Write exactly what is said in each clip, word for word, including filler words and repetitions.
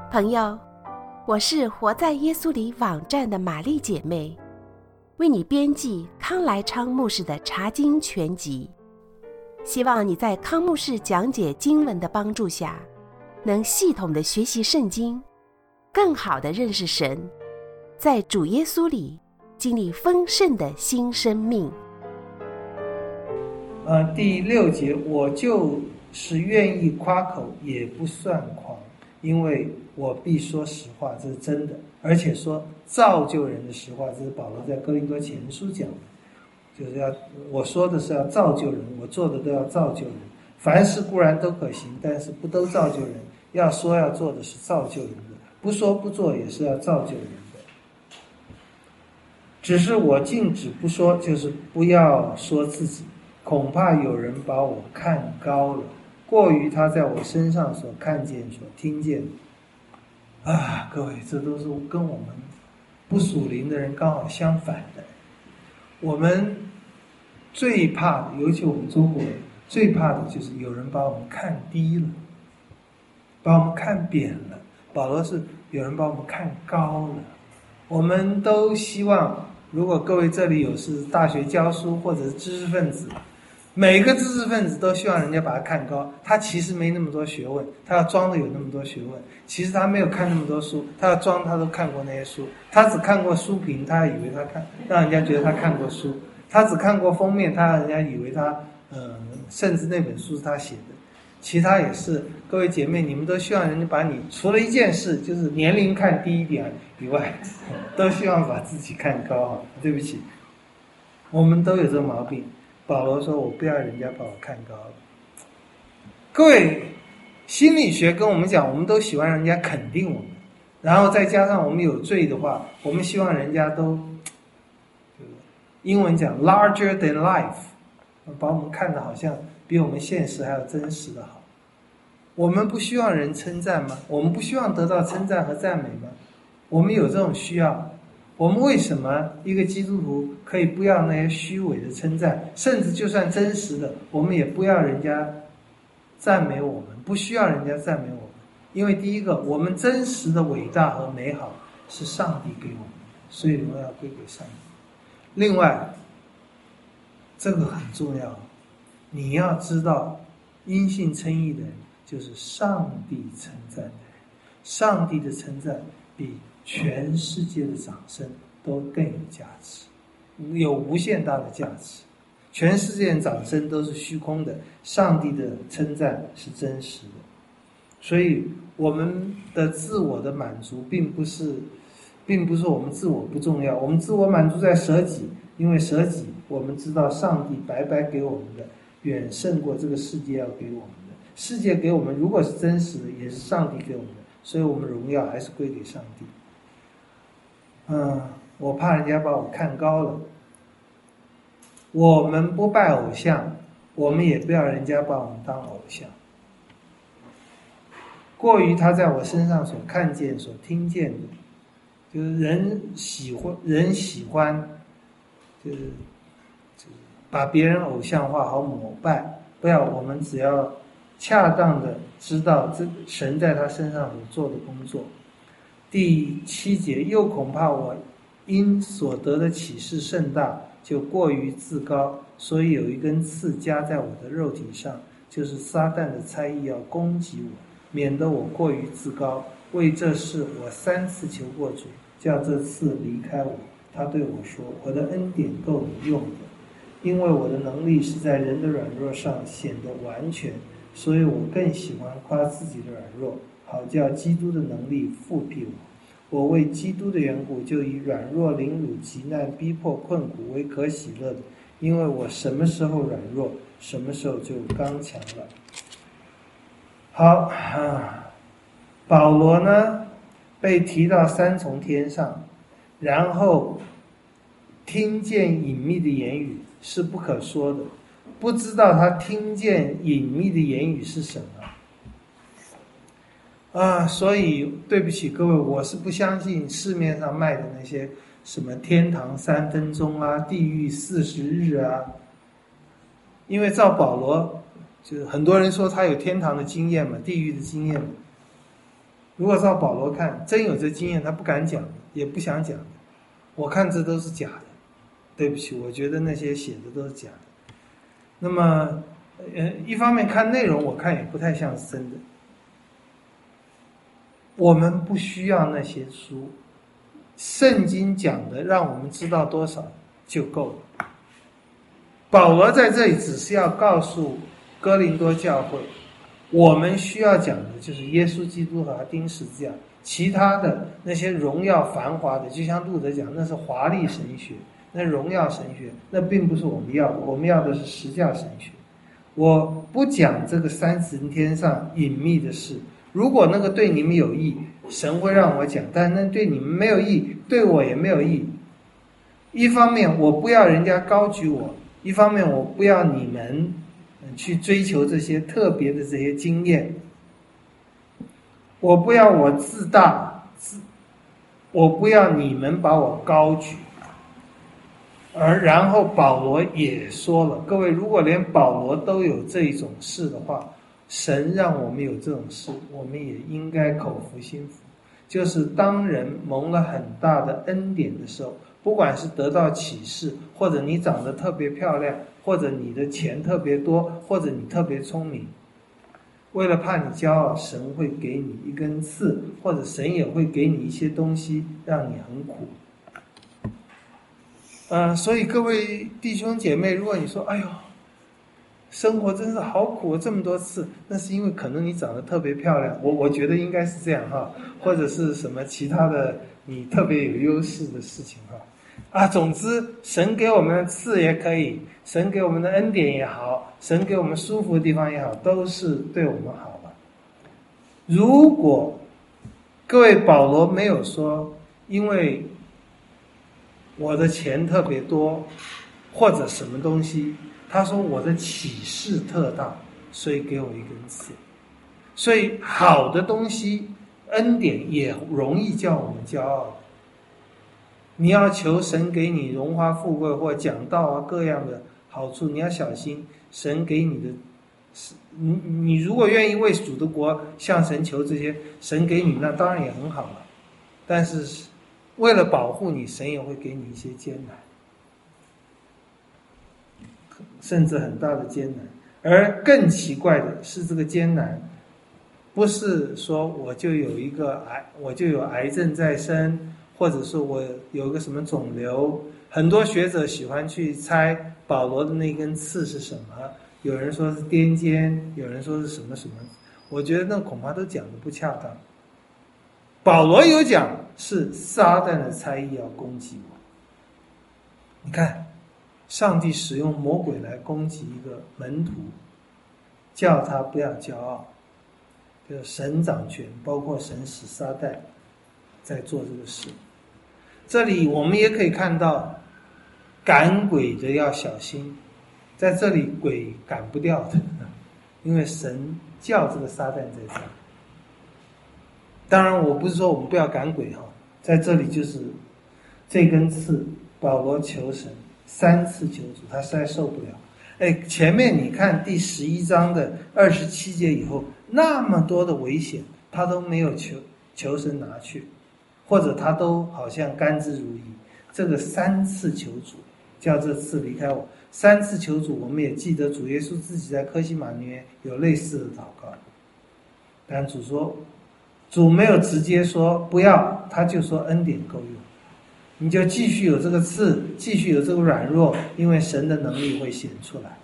朋友，我是活在耶稣里网站的玛丽姐妹，为你编辑康来昌牧师的查经全集，希望你在康牧师讲解经文的帮助下，能系统的学习圣经，更好的认识神，在主耶稣里经历丰盛的新生命。 呃，第六节，我就是愿意夸口，也不算狂，因为我必说实话，这是真的，而且说造就人的实话，这是保罗在哥林多前书讲的，就是要我说的是要造就人，我做的都要造就人。凡事固然都可行，但是不都造就人。要说要做的是造就人的，不说不做也是要造就人的。只是我禁止不说，就是不要说自己，恐怕有人把我看高了，过于他在我身上所看见、所听见的。啊，各位，这都是跟我们不属灵的人刚好相反的。我们最怕的，尤其我们中国人最怕的就是有人把我们看低了，把我们看扁了。保罗是有人把我们看高了。我们都希望，如果各位这里有是大学教书或者是知识分子，每个知识分子都希望人家把他看高，他其实没那么多学问，他要装的有那么多学问，其实他没有看那么多书，他要装他都看过那些书，他只看过书评，他以为他看，让人家觉得他看过书，他只看过封面，他让人家以为他呃，甚至那本书是他写的，其他也是。各位姐妹，你们都希望人家把你除了一件事，就是年龄看低一点以外，都希望把自己看高。对不起，我们都有这个毛病。保罗说我不要人家把我看高了。各位，心理学跟我们讲，我们都喜欢人家肯定我们，然后再加上我们有罪的话，我们希望人家都英文讲 larger than life， 把我们看得好像比我们现实还要真实的好。我们不希望人称赞吗？我们不希望得到称赞和赞美吗？我们有这种需要。我们为什么一个基督徒可以不要那些虚伪的称赞，甚至就算真实的，我们也不要人家赞美我们，不需要人家赞美我们。因为第一个，我们真实的伟大和美好是上帝给我们的，所以荣耀归给上帝。另外，这个很重要，你要知道，因信称义的人就是上帝称赞的人，上帝的称赞比全世界的掌声都更有价值，有无限大的价值。全世界的掌声都是虚空的，上帝的称赞是真实的。所以我们的自我的满足并不是并不是我们自我不重要，我们自我满足在舍己，因为舍己我们知道上帝白白给我们的远胜过这个世界要给我们的。世界给我们如果是真实的，也是上帝给我们的，所以我们荣耀还是归给上帝。嗯，我怕人家把我看高了。我们不拜偶像，我们也不要人家把我们当偶像。过于他在我身上所看见、所听见的，就是人喜欢，人喜欢，就是、就是、把别人偶像化，好膜拜。不要，我们只要恰当的知道这神在他身上所做的工作。第七节，又恐怕我因所得的启示甚大，就过于自高，所以有一根刺加在我的肉体上，就是撒旦的猜疑要攻击我，免得我过于自高。为这事我三次求过主，叫这刺离开我。他对我说，我的恩典够你用的，因为我的能力是在人的软弱上显得完全，所以我更喜欢夸自己的软弱，好叫基督的能力复辟我。我为基督的缘故，就以软弱、凌辱、急难、逼迫、困苦为可喜乐的，因为我什么时候软弱，什么时候就刚强了。好啊，保罗呢被提到三重天上，然后听见隐秘的言语是不可说的，不知道他听见隐秘的言语是什么啊，所以对不起各位，我是不相信市面上卖的那些什么天堂三分钟啊，地狱四十日啊。因为照保罗，就是很多人说他有天堂的经验嘛，地狱的经验嘛， 如果照保罗看，真有这经验，他不敢讲，也不想讲。我看这都是假的，对不起，我觉得那些写的都是假的。那么，呃，一方面看内容，我看也不太像是真的。我们不需要那些书，圣经讲的让我们知道多少就够了。保罗在这里只是要告诉哥林多教会，我们需要讲的就是耶稣基督和他钉十字架，其他的那些荣耀繁华的，就像路德讲，那是华丽神学，那荣耀神学，那并不是我们要的，我们要的是实教神学。我不讲这个三十天上隐秘的事，如果那个对你们有益，神会让我讲，但那对你们没有益，对我也没有益。一方面我不要人家高举我，一方面我不要你们去追求这些特别的这些经验，我不要我自大，自我不要你们把我高举。而然后保罗也说了，各位，如果连保罗都有这一种事的话，神让我们有这种事，我们也应该口服心服。就是当人蒙了很大的恩典的时候，不管是得到启示，或者你长得特别漂亮，或者你的钱特别多，或者你特别聪明，为了怕你骄傲，神会给你一根刺，或者神也会给你一些东西让你很苦。呃，所以各位弟兄姐妹，如果你说哎呦生活真是好苦，这么多次，那是因为可能你长得特别漂亮，我我觉得应该是这样哈，或者是什么其他的你特别有优势的事情哈。啊，总之神给我们的赐也可以，神给我们的恩典也好，神给我们舒服的地方也好，都是对我们好的。如果各位保罗没有说因为我的钱特别多或者什么东西，他说我的启示特大，所以给我一根刺。所以好的东西恩典也容易叫我们骄傲。你要求神给你荣华富贵或讲道啊各样的好处，你要小心神给你的，你你如果愿意为主的国向神求这些，神给你那当然也很好了，但是为了保护你，神也会给你一些艰难，甚至很大的艰难。而更奇怪的是，这个艰难不是说我就有一个癌，我就有癌症在身，或者说我有个什么肿瘤。很多学者喜欢去猜保罗的那根刺是什么，有人说是癫痫，有人说是什么什么，我觉得那恐怕都讲得不恰当。保罗有讲是撒旦的猜疑要攻击我。你看上帝使用魔鬼来攻击一个门徒，叫他不要骄傲，就是神掌权，包括神使撒旦在做这个事。这里我们也可以看到赶鬼的要小心，在这里鬼赶不掉的，因为神叫这个撒旦在这。当然我不是说我们不要赶鬼哈，在这里就是这根刺，保罗求神三次求主，他实在受不了。哎，前面你看第十一章的二十七节以后，那么多的危险他都没有求求神拿去，或者他都好像甘之如饴。这个三次求主，叫这次离开我，三次求主，我们也记得主耶稣自己在科西玛尼园有类似的祷告，但主说，主没有直接说不要，他就说恩典够用，你就继续有这个刺，继续有这个软弱，因为神的能力会显出来。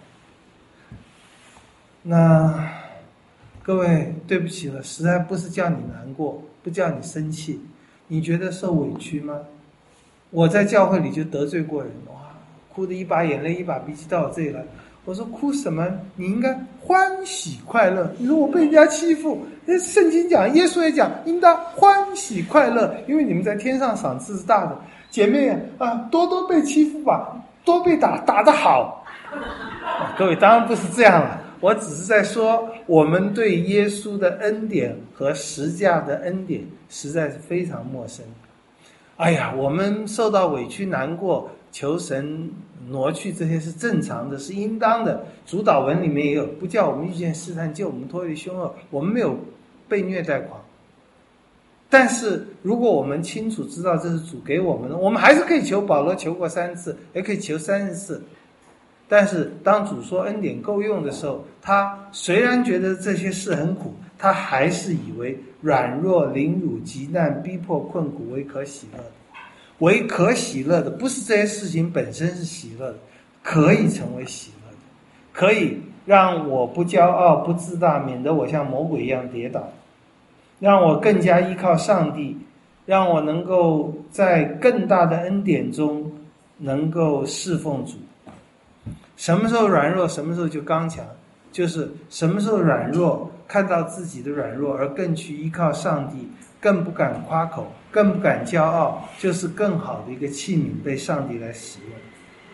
那各位对不起了，实在不是叫你难过，不叫你生气，你觉得受委屈吗？我在教会里就得罪过人，哇，哭得一把眼泪一把鼻涕到我这里来。我说哭什么？你应该欢喜快乐。你说我被人家欺负，圣经讲，耶稣也讲，应当欢喜快乐，因为你们在天上赏赐是大的。姐妹啊，多多被欺负吧，多被打，打得好。啊、各位当然不是这样了，我只是在说，我们对耶稣的恩典和十架的恩典实在是非常陌生。哎呀，我们受到委屈难过，求神挪去这些是正常的，是应当的。主祷文里面也有，不叫我们遇见试探，救我们脱离凶恶。我们没有被虐待狂， 但是如果我们清楚知道这是主给我们的，我们还是可以求。保罗求过三次，也可以求三十次。但是当主说恩典够用的时候，他虽然觉得这些事很苦，他还是以为软弱、凌辱、急难、逼迫、困苦为可喜乐的。为可喜乐的不是这些事情本身是喜乐的，可以成为喜乐的，可以让我不骄傲不自大，免得我像魔鬼一样跌倒，让我更加依靠上帝，让我能够在更大的恩典中能够侍奉主。什么时候软弱，什么时候就刚强，就是什么时候软弱，看到自己的软弱而更去依靠上帝，更不敢夸口，更不敢骄傲，就是更好的一个器皿被上帝来使用。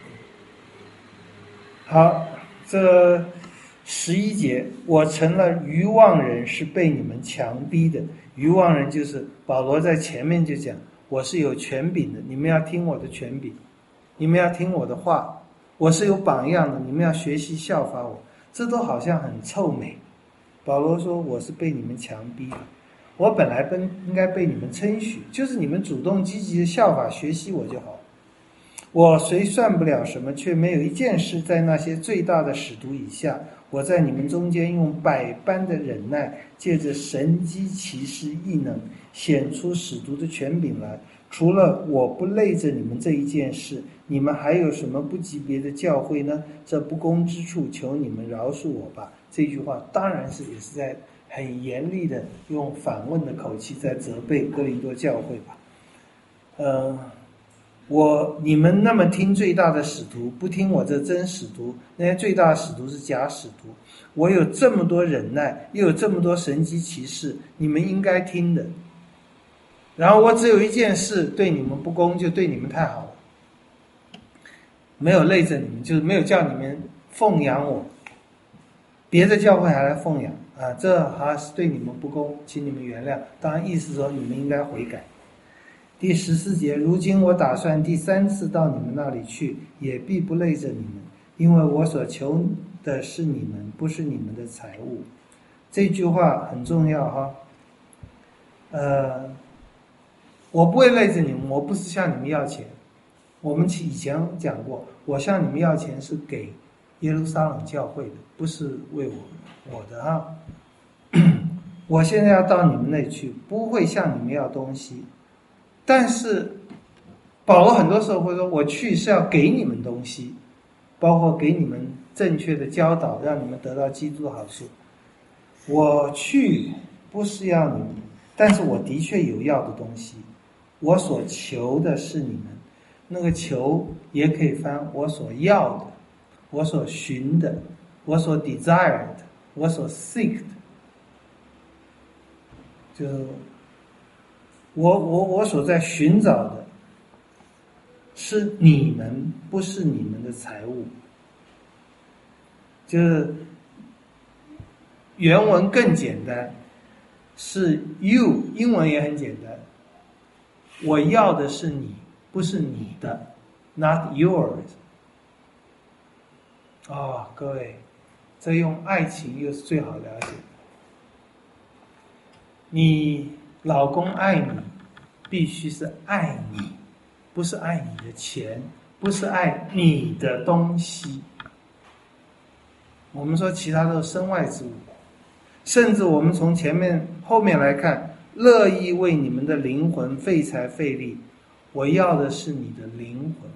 好，这十一节，我成了愚妄人，是被你们强逼的。愚妄人就是保罗在前面就讲，我是有权柄的，你们要听我的权柄，你们要听我的话，我是有榜样的，你们要学习效法我。这都好像很臭美。保罗说我是被你们强逼的，我本来本应该被你们称许，就是你们主动积极的效法学习我就好。我虽算不了什么，却没有一件事在那些最大的使徒以下。我在你们中间用百般的忍耐，借着神机奇事异能，显出使徒的权柄来。除了我不累着你们这一件事，你们还有什么不及别的教诲呢？这不公之处，求你们饶恕我吧。这句话当然是也是在很严厉的用反问的口气在责备哥林多教会吧。呃我你们那么听最大的使徒，不听我这真使徒，那些最大的使徒是假使徒。我有这么多忍耐，又有这么多神迹奇事，你们应该听的。然后我只有一件事对你们不公，就对你们太好了，没有累着你们，就是没有叫你们奉养我。别的教会还来奉养啊，这还是对你们不公，请你们原谅。当然意思说你们应该悔改。第十四节，如今我打算第三次到你们那里去，也必不累着你们，因为我所求的是你们，不是你们的财物。这句话很重要哈。呃，我不会累着你们，我不是向你们要钱。我们以前讲过，我向你们要钱是给耶路撒冷教会的，不是为我我的哈。我现在要到你们那里去，不会向你们要东西。但是保罗很多时候会说，我去是要给你们东西，包括给你们正确的教导，让你们得到基督的好处。我去不是要你们，但是我的确有要的东西。我所求的是你们，那个求也可以翻我所要的，我所寻的，我所 desired， 我所 seek 的，就我我我所在寻找的是你们，不是你们的财物。就是原文更简单，是 you， 英文也很简单。我要的是你，不是你的 ，not yours。哦，各位，这用爱情又是最好了解。你老公爱你，必须是爱你，不是爱你的钱，不是爱你的东西。我们说其他都是身外之物，甚至我们从前面后面来看，乐意为你们的灵魂费财费力。我要的是你的灵魂。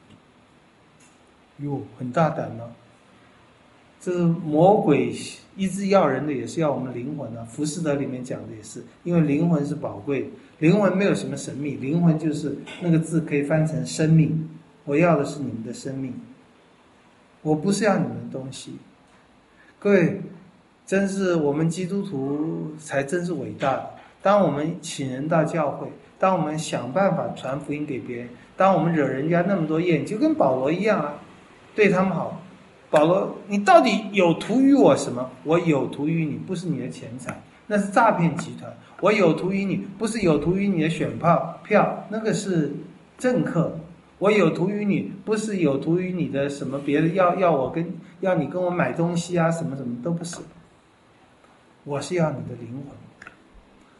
哟，很大胆吗？这是魔鬼一直要人的，也是要我们灵魂啊。浮士德里面讲的也是，因为灵魂是宝贵的，灵魂没有什么神秘，灵魂就是那个字可以翻成生命。我要的是你们的生命，我不是要你们的东西。各位，真是我们基督徒才真是伟大的。当我们请人到教会，当我们想办法传福音给别人，当我们惹人家那么多厌，就跟保罗一样啊，对他们好。保罗，你到底有图于我什么？我有图于你，不是你的钱财，那是诈骗集团。我有图于你，不是有图于你的选票票，那个是政客。我有图于你，不是有图于你的什么别的，要要我跟要你跟我买东西啊，什么什么都不是。我是要你的灵魂。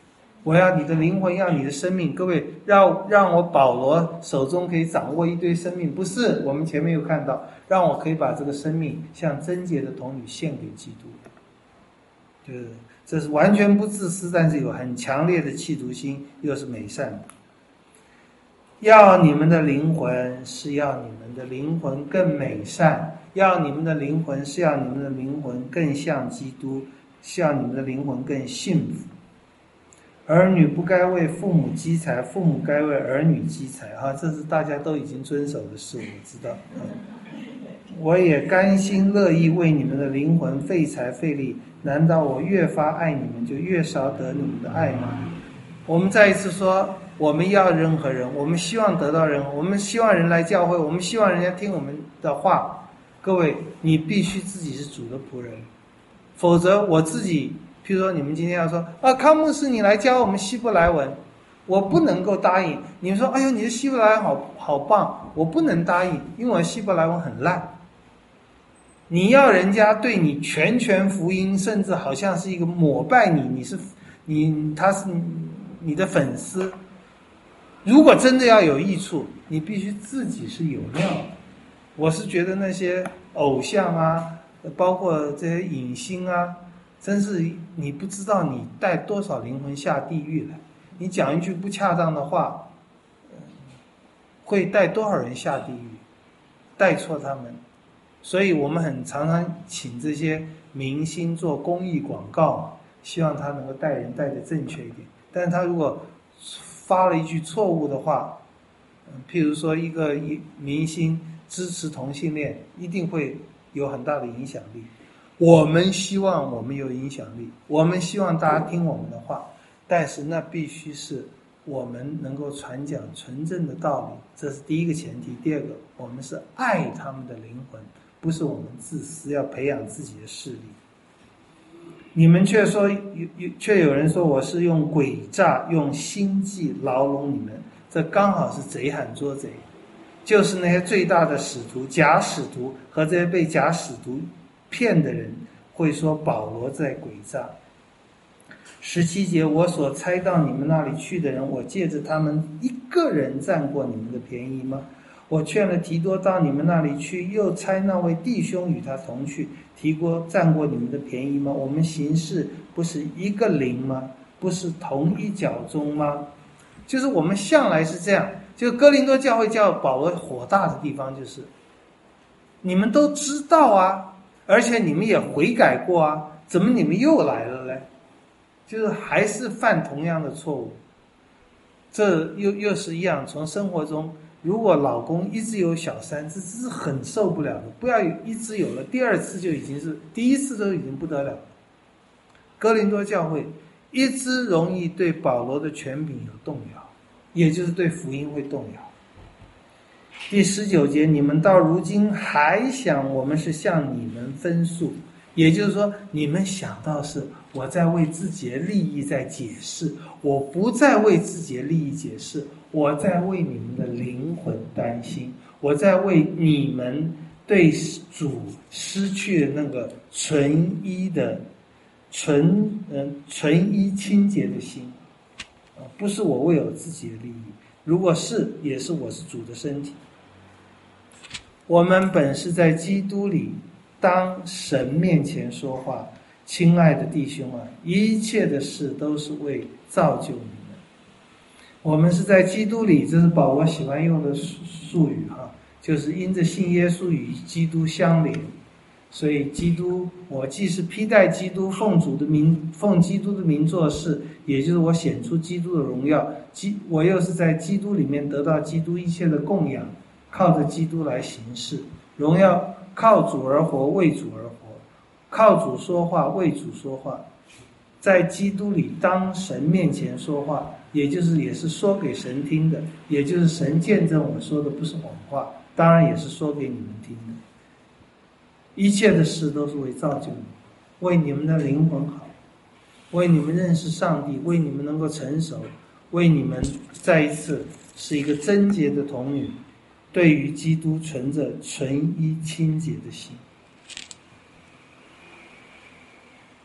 我要你的灵魂，要你的生命。各位，让让我保罗手中可以掌握一堆生命，不是我们前面有看到，让我可以把这个生命像贞洁的童女献给基督。就是这是完全不自私，但是有很强烈的企图心，又是美善的。要你们的灵魂是要你们的灵魂更美善，要你们的灵魂是要你们的灵魂更像基督，像你们的灵魂更幸福。儿女不该为父母积财，父母该为儿女积财啊，这是大家都已经遵守的事，我知道。我也甘心乐意为你们的灵魂费财费力，难道我越发爱你们，就越少得你们的爱吗？我们再一次说，我们要任何人，我们希望得到人，我们希望人来教会，我们希望人家听我们的话。各位，你必须自己是主的仆人，否则我自己，譬如说你们今天要说啊，康牧师你来教我们希伯来文，我不能够答应。你们说，哎呦，你的希伯来文好好棒，我不能答应，因为我希伯来文很烂。你要人家对你全权福音，甚至好像是一个膜拜你，你是你他是你的粉丝。如果真的要有益处，你必须自己是有料的。我是觉得那些偶像啊，包括这些影星啊，真是你不知道你带多少灵魂下地狱来。你讲一句不恰当的话，会带多少人下地狱，带错他们。所以我们很常常请这些明星做公益广告，希望他能够带人带得正确一点。但是他如果发了一句错误的话，譬如说一个明星支持同性恋，一定会有很大的影响力。我们希望我们有影响力，我们希望大家听我们的话，但是那必须是我们能够传讲纯正的道理，这是第一个前提。第二个，我们是爱他们的灵魂，不是我们自私要培养自己的势力。你们却说有有，却有人说我是用诡诈、用心计牢笼你们，这刚好是贼喊捉贼，就是那些最大的使徒、假使徒和这些被假使徒骗的人会说保罗在诡诈。十七节，我所猜到你们那里去的人，我借着他们一个人占过你们的便宜吗？我劝了提多到你们那里去，又差那位弟兄与他同去，提多占过你们的便宜吗？我们行事不是一个灵吗？不是同一脚中吗？就是我们向来是这样。就哥林多教会叫保罗火大的地方，就是你们都知道啊，而且你们也悔改过啊，怎么你们又来了嘞？就是还是犯同样的错误。这又又是一样，从生活中，如果老公一直有小三，这是很受不了的。不要一直有了，第二次就已经是，第一次都已经不得了了。哥林多教会一直容易对保罗的权柄有动摇，也就是对福音会动摇。第十九节，你们到如今还想我们是向你们分诉，也就是说，你们想到是我在为自己的利益在解释，我不再为自己的利益解释，我在为你们的灵魂担心，我在为你们对主失去的那个纯一的纯嗯、呃、纯一清洁的心，不是我为我自己的利益，如果是，也是我是主的身体。我们本是在基督里当神面前说话，亲爱的弟兄啊，一切的事都是为造就你们。我们是在基督里，这是保罗喜欢用的术语哈，就是因着信耶稣与基督相连，所以基督，我既是披戴基督，奉主的名，奉基督的名做事，也就是我显出基督的荣耀，基我又是在基督里面得到基督一切的供养，靠着基督来行事，荣耀靠主而活，为主而活，靠主说话，为主说话，在基督里当神面前说话，也就是也是说给神听的，也就是神见证我说的不是谎话，当然也是说给你们听的。一切的事都是为造就你，为你们的灵魂好，为你们认识上帝，为你们能够成熟，为你们再一次是一个贞洁的童女，对于基督存着纯一清洁的心。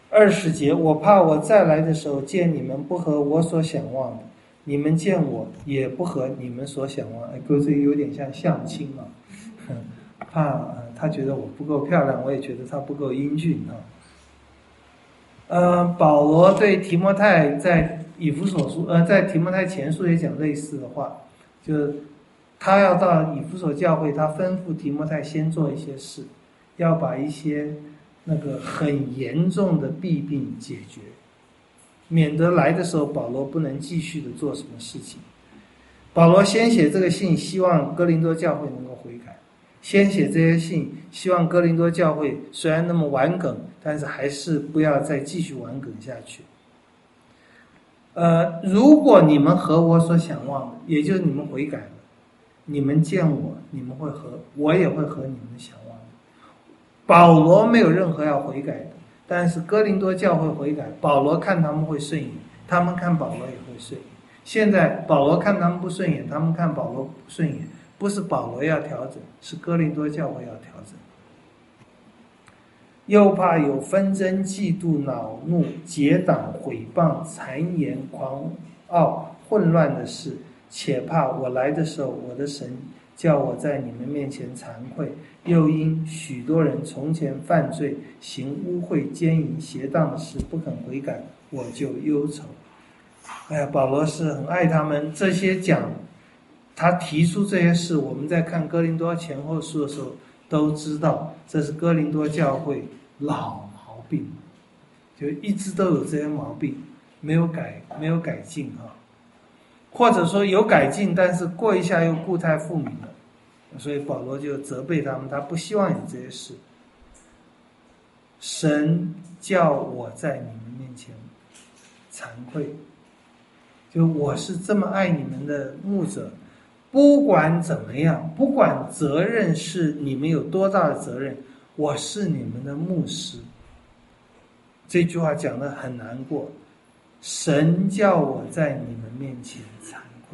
二十节，我怕我再来的时候见你们不合我所想望的，你们见我也不合你们所想望。哎，各位这有点像相亲啊，怕、呃、他觉得我不够漂亮，我也觉得他不够英俊啊。呃，保罗对提摩太在以弗所书，呃，在提摩太前书也讲类似的话，就是他要到以弗所教会，他吩咐提摩太先做一些事，要把一些那个很严重的弊病解决，免得来的时候保罗不能继续的做什么事情。保罗先写这个信，希望哥林多教会能够悔改，先写这些信，希望哥林多教会虽然那么顽梗，但是还是不要再继续顽梗下去。呃，如果你们合我所想望的，也就是你们悔改了，你们见我，你们会合，我也会合你们想望的。保罗没有任何要悔改的，但是哥林多教会悔改，保罗看他们会顺眼，他们看保罗也会顺眼。现在保罗看他们不顺眼，他们看保罗不顺眼，不是保罗要调整，是哥林多教会要调整。又怕有纷争、嫉妒、恼怒、结党、毁谤、谗言、狂傲、混乱的事，且怕我来的时候，我的神叫我在你们面前惭愧，又因许多人从前犯罪，行污秽、奸淫、邪荡的事，不肯悔改，我就忧愁。哎呀，保罗是很爱他们，这些讲他提出这些事，我们在看哥林多前后书的时候都知道，这是哥林多教会老毛病，就一直都有这些毛病，没有改，没有改进啊，或者说有改进，但是过一下又故态复萌了，所以保罗就责备他们，他不希望有这些事。神叫我在你们面前惭愧，就我是这么爱你们的牧者，不管怎么样，不管责任是你们有多大的责任，我是你们的牧师。这句话讲得很难过，神叫我在你们面前惭愧，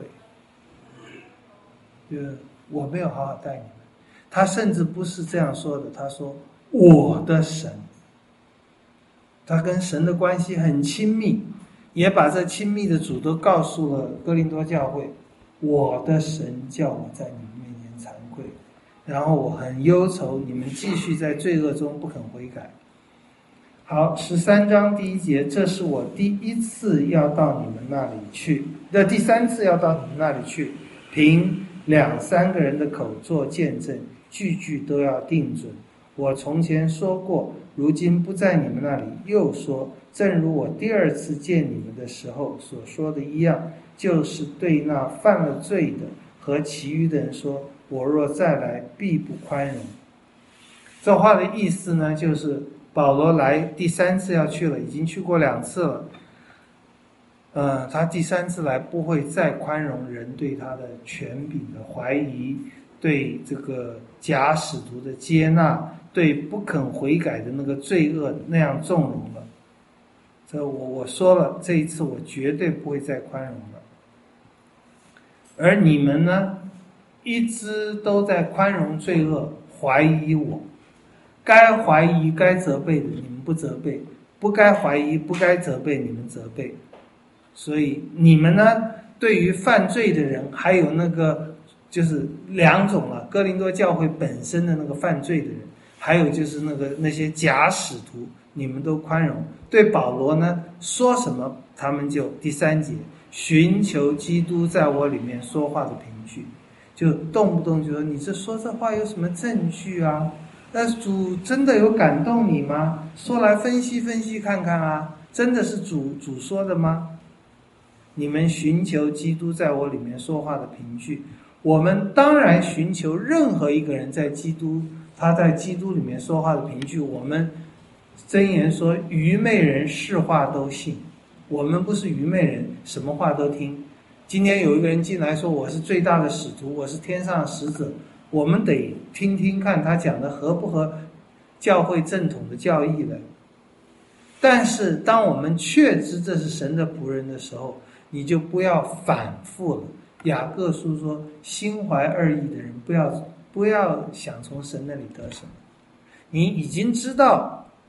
就我没有好好待你们。他甚至不是这样说的，他说我的神，他跟神的关系很亲密，也把这亲密的主都告诉了哥林多教会，我的神叫我在你们面前惭愧，然后我很忧愁你们继续在罪恶中不肯悔改。好，十三章第一节，这是我第一次要到你们那里去，这第三次要到你们那里去，凭两三个人的口做见证，句句都要定准。我从前说过，如今不在你们那里，又说，正如我第二次见你们的时候所说的一样，就是对那犯了罪的和其余的人说，我若再来，必不宽容。这话的意思呢，就是保罗来第三次要去了，已经去过两次了。呃，他第三次来不会再宽容人对他的权柄的怀疑，对这个假使徒的接纳，对不肯悔改的那个罪恶那样纵容了。这我我说了，这一次我绝对不会再宽容了。而你们呢，一直都在宽容罪恶，怀疑我。该怀疑该责备的你们不责备，不该怀疑不该责备你们责备。所以你们呢，对于犯罪的人，还有那个就是两种了，哥林多教会本身的那个犯罪的人，还有就是那个那些假使徒，你们都宽容。对保罗呢，说什么他们就第三节，寻求基督在我里面说话的凭据，就动不动就说你这说这话有什么证据啊？那主真的有感动你吗？说来分析分析看看啊，真的是主主说的吗？你们寻求基督在我里面说话的凭据，我们当然寻求任何一个人在基督他在基督里面说话的凭据。我们箴言说愚昧人是话都信，我们不是愚昧人，什么话都听。今天有一个人进来说我是最大的使徒，我是天上的使者，我们得听听看他讲的合不合教会正统的教义的。但是当我们确知这是神的仆人的时候，你就不要反复了。雅各书说，心怀二意的人不要不要想从神那里得什么。你已经知道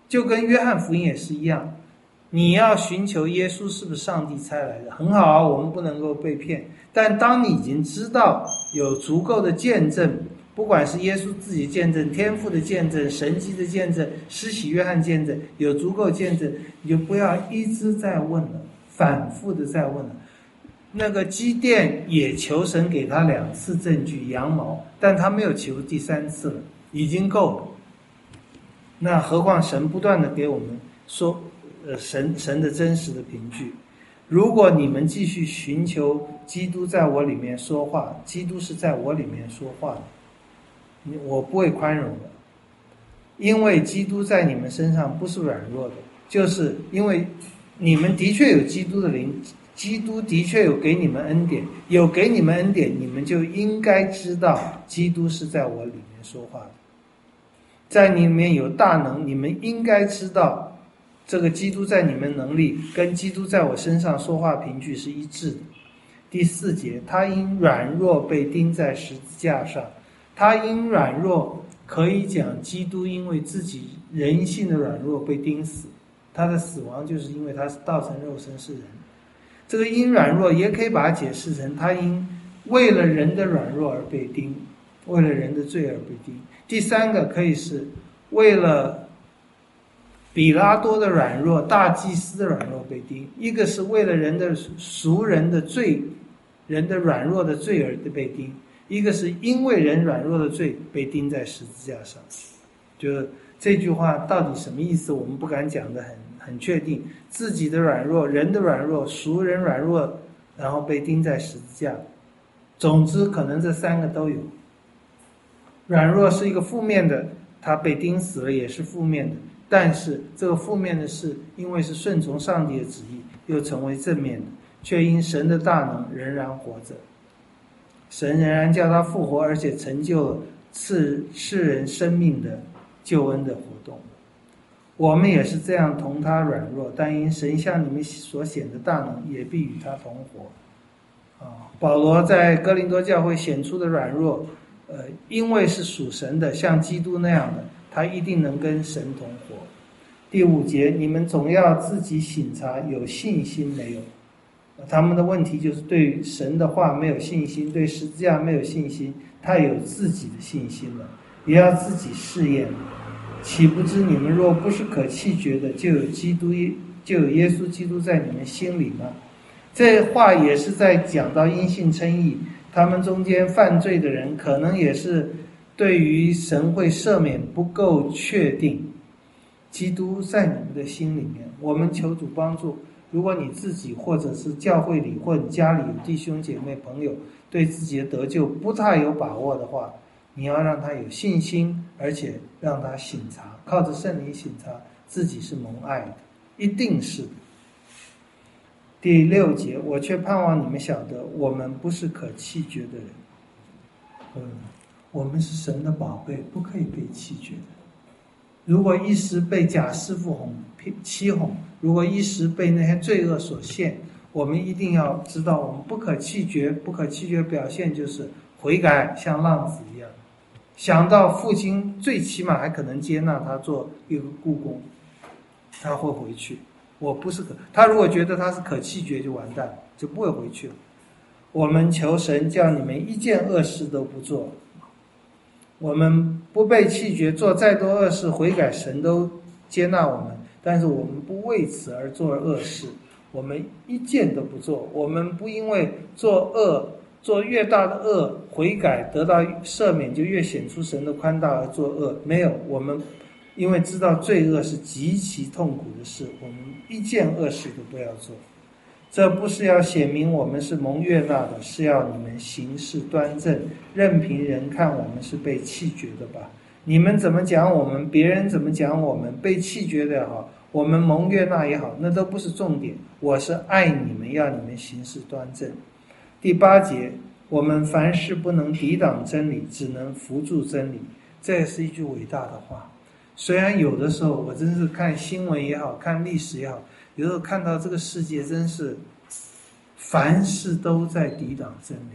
就跟约翰福音也是一样，你要寻求耶稣是不是上帝差来的，很好啊，我们不能够被骗。但当你已经知道有足够的见证，不管是耶稣自己见证、天父的见证、神迹的见证、施洗约翰见证，有足够见证，你就不要一直在问了，反复的在问了。那个基甸也求神给他两次证据，羊毛，但他没有求第三次了，已经够了。那何况神不断的给我们说，呃，神神的真实的凭据。如果你们继续寻求基督在我里面说话，基督是在我里面说话的，我不会宽容的，因为基督在你们身上不是软弱的，就是因为你们的确有基督的灵，基督的确有给你们恩典，有给你们恩典，你们就应该知道基督是在我里面说话的，在你里面有大能，你们应该知道这个基督在你们能力跟基督在我身上说话凭据是一致的。第四节，他因软弱被钉在十字架上，他因软弱可以讲基督因为自己人性的软弱被钉死，他的死亡就是因为他道成肉身是人。这个因软弱也可以把它解释成他因为了人的软弱而被钉，为了人的罪而被钉。第三个可以是为了比拉多的软弱，大祭司的软弱被钉，一个是为了人的赎人的罪，人的软弱的罪而被钉，一个是因为人软弱的罪被钉在十字架上。就是这句话到底什么意思，我们不敢讲得很很确定。自己的软弱，人的软弱，赎人软弱，然后被钉在十字架。总之可能这三个都有。软弱是一个负面的，他被钉死了也是负面的，但是这个负面的事因为是顺从上帝的旨意，又成为正面的，却因神的大能仍然活着。神仍然叫他复活，而且成就了赐世人生命的救恩的活动。我们也是这样同他软弱，但因神向你们所显的大能，也必与他同活。啊，保罗在哥林多教会显出的软弱，呃，因为是属神的，像基督那样的，他一定能跟神同活。第五节，你们总要自己省察，有信心没有？他们的问题就是对于神的话没有信心，对十字架没有信心，他有自己的信心了，也要自己试验。岂不知你们若不是可弃绝的，就有基督，就有耶稣基督在你们心里吗？这话也是在讲到因信称义，他们中间犯罪的人可能也是对于神会赦免不够确定。基督在你们的心里面，我们求主帮助。如果你自己或者是教会里或者家里有弟兄姐妹朋友对自己的得救不太有把握的话，你要让他有信心，而且让他省察，靠着圣灵省察自己是蒙爱的，一定是的。第六节，我却盼望你们晓得，我们不是可弃绝的人。嗯，我们是神的宝贝，不可以被弃绝的。如果一时被假师傅哄欺哄，如果一时被那些罪恶所陷，我们一定要知道，我们不可弃绝。不可弃绝表现就是悔改，像浪子一样，想到父亲最起码还可能接纳他做一个雇工，他会回去。我不是可，他如果觉得他是可弃绝，就完蛋了，就不会回去了。我们求神叫你们一件恶事都不做。我们不被弃绝，做再多恶事悔改，神都接纳我们，但是我们不为此而做恶事，我们一件都不做。我们不因为做恶，做越大的恶悔改得到赦免，就越显出神的宽大而做恶。没有，我们因为知道罪恶是极其痛苦的事，我们一件恶事都不要做。这不是要显明我们是蒙悦纳的，是要你们行事端正，任凭人看我们是被弃绝的吧。你们怎么讲我们，别人怎么讲我们，被弃绝的也好，我们蒙悦纳也好，那都不是重点。我是爱你们，要你们行事端正。第八节，我们凡事不能抵挡真理，只能扶助真理。这也是一句伟大的话。虽然有的时候我真是看新闻也好，看历史也好，有时候看到这个世界真是凡事都在抵挡真理，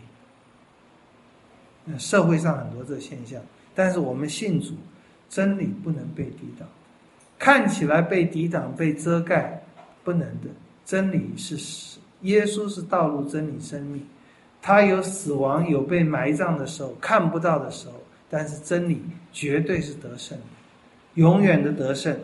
社会上很多这个现象，但是我们信主，真理不能被抵挡。 看起来被抵挡、被遮盖，不能的。真理是耶稣是道路、真理、生命。他有死亡，有被埋葬的时候，看不到的时候，但是真理绝对是得胜的，永远的得胜。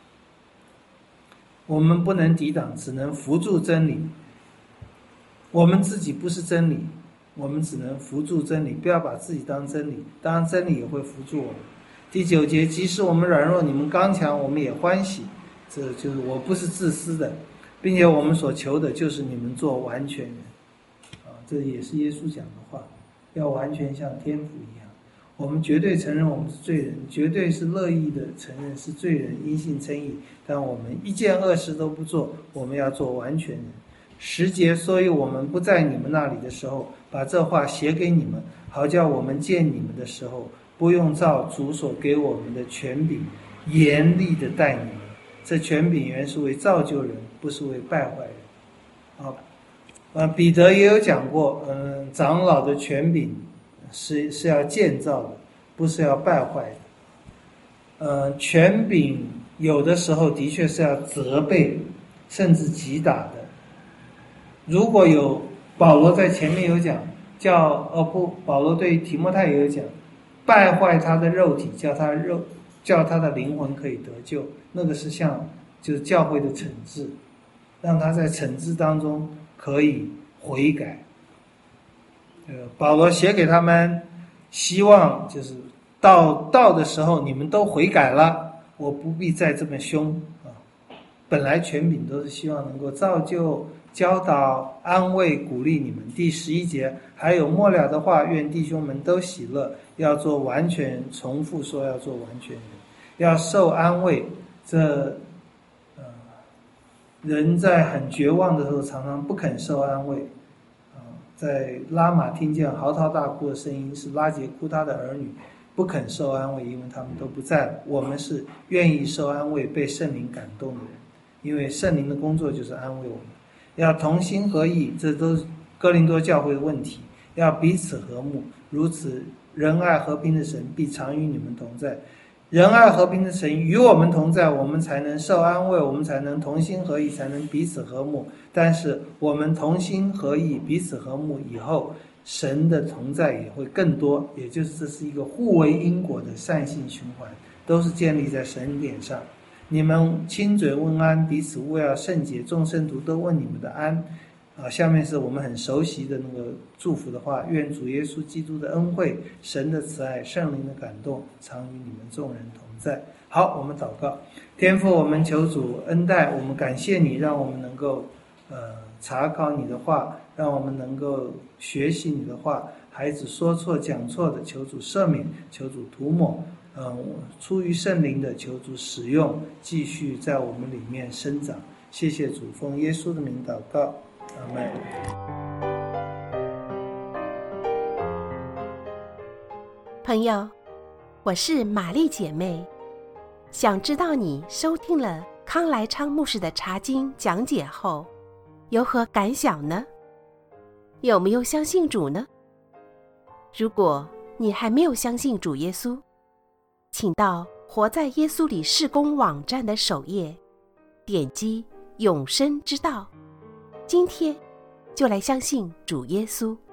我们不能抵挡，只能扶助真理。我们自己不是真理，我们只能扶助真理，不要把自己当真理，当然真理也会扶助我们。第九节，即使我们软弱，你们刚强，我们也欢喜。这就是我不是自私的，并且我们所求的就是你们做完全人。啊，这也是耶稣讲的话，要完全像天父一样。我们绝对承认我们是罪人，绝对是乐意的承认是罪人，因信称义，但我们一件恶事都不做，我们要做完全人。十节，所以我们不在你们那里的时候，把这话写给你们，好叫我们见你们的时候，不用照主所给我们的权柄严厉的待你们。这权柄原是为造就人，不是为败坏人。啊，呃，彼得也有讲过，嗯，长老的权柄是是要建造的，不是要败坏的。呃，权柄有的时候的确是要责备，甚至击打的。如果有保罗在前面有讲，叫哦不，保罗对提摩太也有讲，败坏他的肉体，叫他肉，叫他的灵魂可以得救，那个是像就是教会的惩治，让他在惩治当中可以悔改。呃，保罗写给他们，希望就是到到的时候你们都悔改了，我不必再这么凶啊。本来权柄都是希望能够造就、教导、安慰、鼓励你们。第十一节，还有末了的话，愿弟兄们都喜乐，要做完全人。重复说要做完全人，要受安慰。这呃，人在很绝望的时候，常常不肯受安慰。啊、呃，在拉玛听见嚎啕大哭的声音，是拉结哭他的儿女，不肯受安慰，因为他们都不在了。我们是愿意受安慰、被圣灵感动的人，因为圣灵的工作就是安慰我们。要同心合意，这都是哥林多教会的问题。要彼此和睦，如此仁爱和平的神必常与你们同在。仁爱和平的神与我们同在，我们才能受安慰，我们才能同心合意，才能彼此和睦。但是我们同心合意、彼此和睦以后，神的同在也会更多，也就是这是一个互为因果的善性循环，都是建立在神脸上。你们亲嘴问安，彼此务要圣洁，众圣徒都问你们的安。啊，下面是我们很熟悉的那个祝福的话：愿主耶稣基督的恩惠、神的慈爱、圣灵的感动，常与你们众人同在。好，我们祷告。天父，我们求主恩待，我们感谢你，让我们能够呃查考你的话，让我们能够学习你的话。孩子说错讲错的，求主赦免，求主涂抹。嗯，出于圣灵的，求主使用，继续在我们里面生长。谢谢主，奉耶稣的名祷告，阿们。 朋友，我是玛丽姐妹，想知道你收听了康来昌牧师的查经讲解后有何感想呢？有没有相信主呢？如果你还没有相信主耶稣，请到活在耶稣里事工网站的首页，点击永生之道，今天就来相信主耶稣。